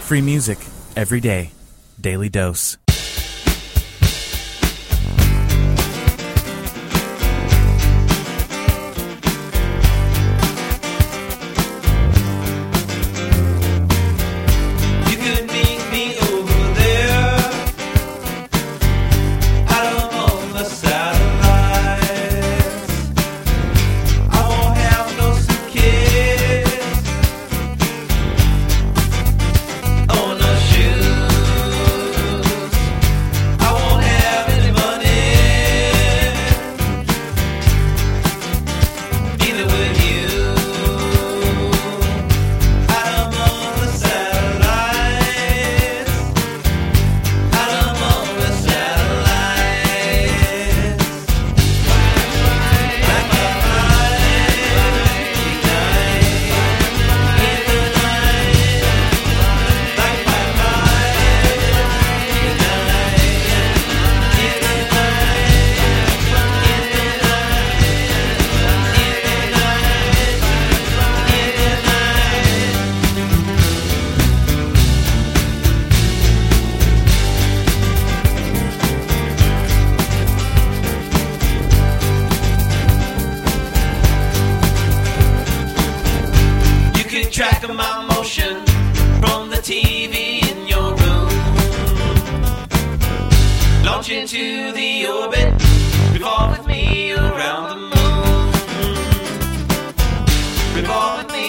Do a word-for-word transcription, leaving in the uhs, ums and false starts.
Free music every day. Daily Dose. Track of my motion from the T V in your room. Launch into the orbit, revolve with me around the moon. Revolve with me